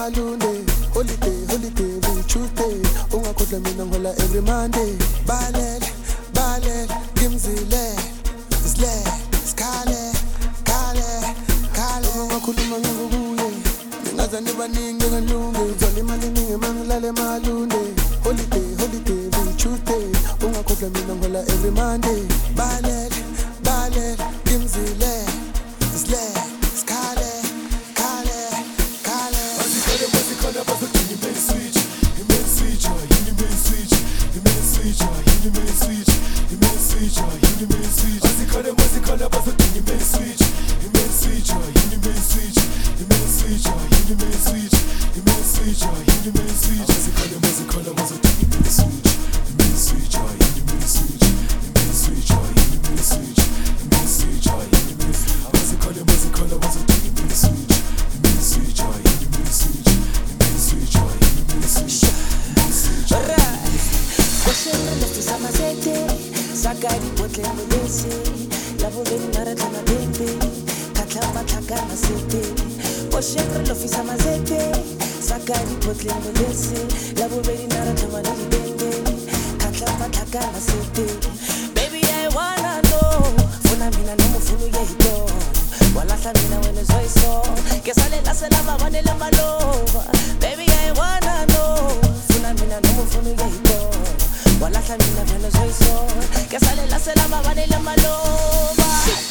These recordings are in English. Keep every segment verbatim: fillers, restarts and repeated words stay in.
malunde. Holiday, holiday, every Tuesday. Ungakhohlwa mina ngola every Monday. Balele, balele, ngimzile. Sle, skale, kale, kale. Ungakhuluma ngokubuye. Ngaza nibaningi ngalunge. Ngizole imali ningi mangilale malunde. Holiday, holiday, every Tuesday. Ungakhohlwa mina ngola every Monday. Balele, balele, ngimzile. Sle, skale, kale, kale. Masikale, masikale, bazothini main switch. Main switch, yini main switch. Main switch, yini main switch. Main switch, yini main switch. Masikale, masikale, bazothini main switch. Main switch, yini main switch. Main switch, yini main switch. Main switch, yini main switch. Masikale, masikale, bazothini main switch. Main switch, yini main switch. Main switch, yini main switch. Main switch, yini main switch. Masikale, masikale, bazothini main switch. Main switch, yini main switch. Main switch, yini main switch. Main switch. Alright, koshela lofisa mazete, sakari botle mulese, labo veni narata na bembe, katla mataka na sete. Koshela lofisa mazete, sakari botle mulese, labo veni narata na bembe, katla mataka na sete. Baby I wanna know, funa mina no mufunu yehito, walahla mina wena zoiso, kesale la sela mabane le malova. Baby I wanna know, funa mina no mufunu yehito, walahla mina wena zoiso, kesale la sela mabane le malova.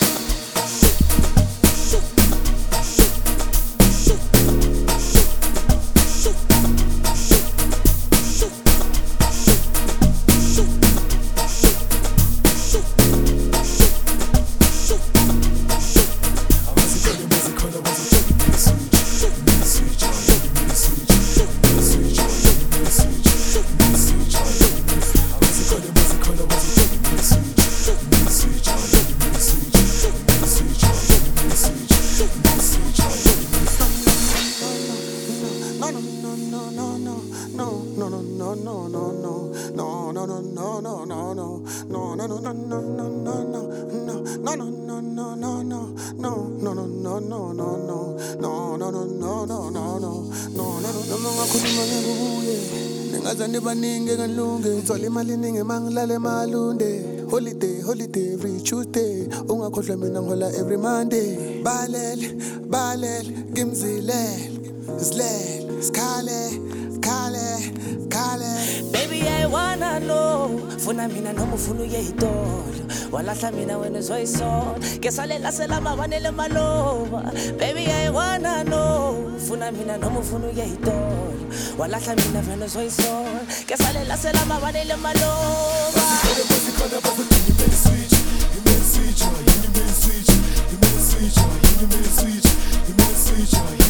Ngizole imali ningi mangilale malunde. Holiday, holiday, every Tuesday. Ungakhohlwa mina ngola every Monday. Balele, balele, ngimzile. Sle, skale, kale, kale. Baby I wanna know, funa mina no mufunu yehitolo, walahla mina wena zoiso, kesale la sela mabane le malova. Baby I wanna know, funa mina no mufunu yehitolo, walahla mina wena zoiso, kesale la sela mabane le malova. Masikale, masikale, bazothini main switch. Main switch, yini main switch. Main switch, yini main switch. Main switch,